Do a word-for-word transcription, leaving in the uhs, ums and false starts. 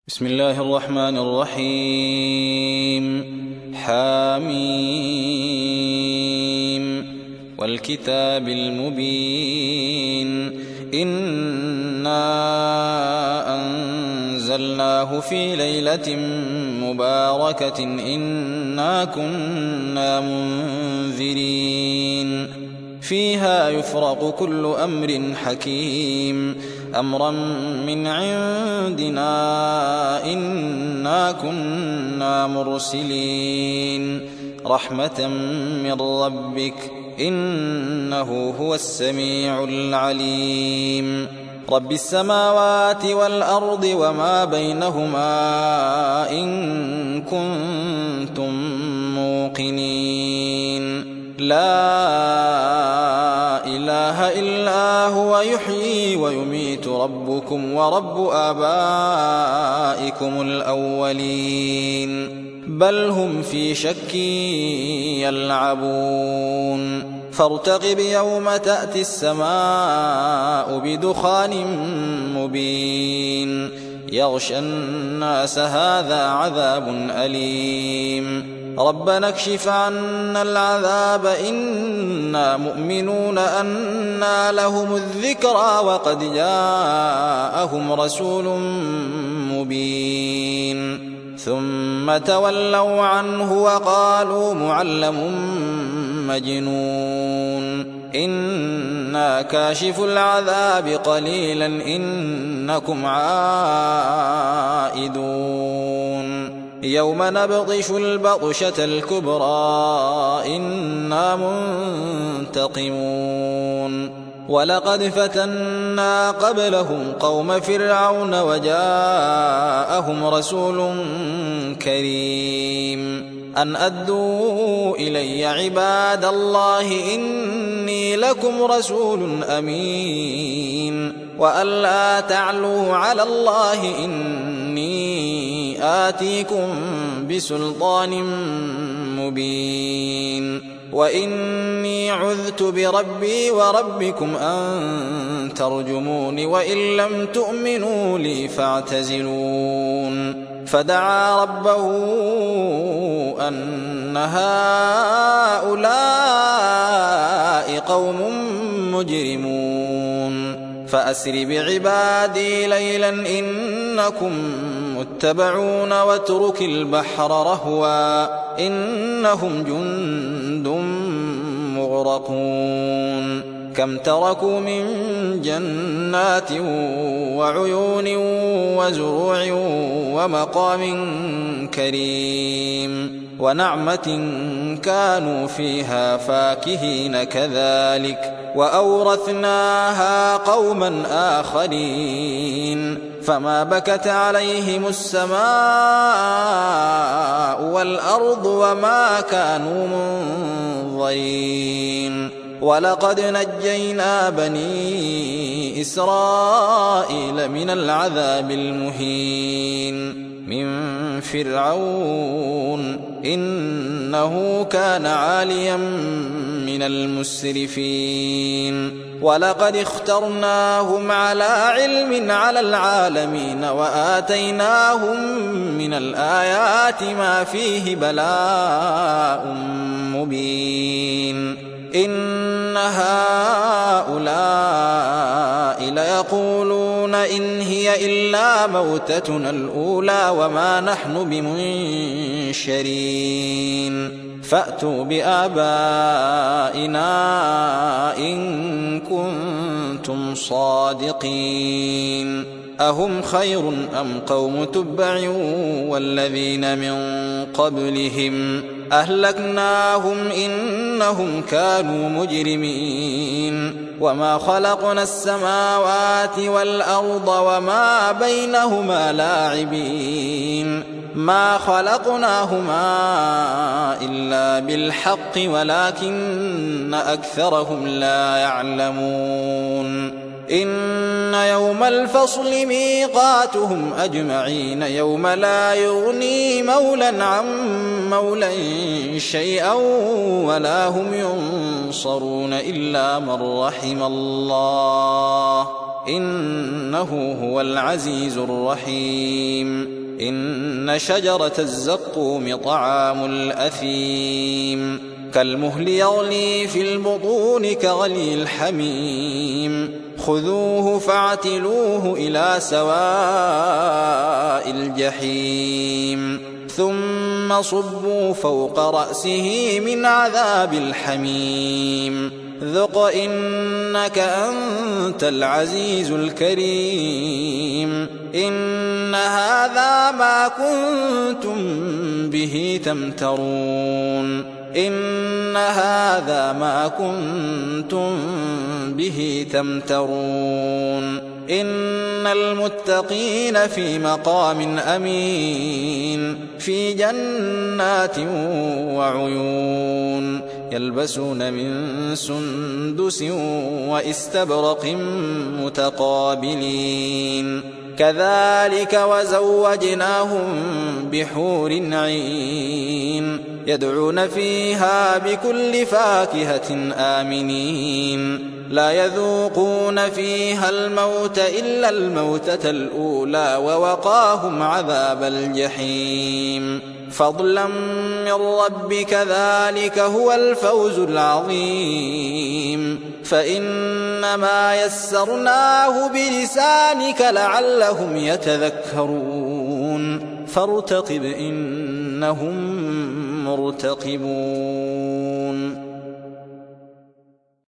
بسم الله الرحمن الرحيم. حاميم والكتاب المبين إنا أنزلناه في ليلة مباركة إنا كنا منذرين فيها يفرق كل أمر حكيم أمرا من عندنا إنا كنا مرسلين رحمة من ربك إنه هو السميع العليم رب السماوات والأرض وما بينهما إن كنتم موقنين لا إله إلا هو يحيي ويميت ربكم ورب آبائكم الأولين بل هم في شك يلعبون فارتقب يوم تأتي السماء بدخان مبين يغشى الناس هذا عذاب أليم ربنا اكشف عنا العذاب إنا مؤمنون أنى لهم الذكرى وقد جاءهم رسول مبين ثم تولوا عنه وقالوا معلم مجنون إنا كاشف العذاب قليلا إنكم عائدون يوم نبطش البطشة الكبرى إنا منتقمون ولقد فتنا قبلهم قوم فرعون وجاءهم رسول كريم أن أدوا إلي عباد الله إني لكم رسول أمين وأن لا تعلوا على الله إني آتيكم بسلطان مبين وإني عذت بربي وربكم أن ترجمون وإن لم تؤمنوا لي فاعتزلون فدعا ربه أن هؤلاء قوم مجرمون فأسر بعبادي ليلا إنكم متبعون واترك البحر رهوا إنهم جند مغرقون كم تركوا من جنات وعيون وزروع ومقام كريم ونعمة كانوا فيها فاكهين كذلك وأورثناها قوما آخرين فما بكت عليهم السماء والأرض وما كانوا منظرين ولقد نجينا بني إسرائيل من العذاب المهين من فرعون إنه كان عاليا من المسرفين ولقد اخترناهم على علم على العالمين وآتيناهم من الآيات ما فيه بلاء مبين إن هؤلاء ليقولون إن هي إلا موتتنا الأولى وما نحن بمنشرين فأتوا بآبائنا إن كنتم صادقين أهم خير أم قوم تبع والذين من قبلهم أهلكناهم إنهم كانوا مجرمين وما خلقنا السماوات والأرض وما بينهما لاعبين ما خلقناهما إلا بالحق ولكن أكثرهم لا يعلمون إن يوم الفصل ميقاتهم أجمعين يوم لا يغني مولا عن مولا شيئا ولا هم ينصرون إلا من رحم الله إنه هو العزيز الرحيم إن شجرة الزقوم طعام الأثيم كالمهل يغلي في البطون كغلي الحميم خذوه فاعتلوه إلى سواء الجحيم ثم صبوا فوق رأسه من عذاب الحميم ذق إنك أنت العزيز الكريم إن هذا ما كنتم به تمترون إن هذا ما كنتم به تمترون إن المتقين في مقام أمين في جنات وعيون يلبسون من سندس واستبرق متقابلين كذلك وزوجناهم بحور عين يدعون فيها بكل فاكهة آمنين لا يذوقون فيها الموت إلا الموتة الأولى ووقاهم عذاب الجحيم فضلا من ربك ذلك هو الفوز العظيم فإنما يسرناه بلسانك لعلهم يتذكرون فارتقب إنهم مرتقبون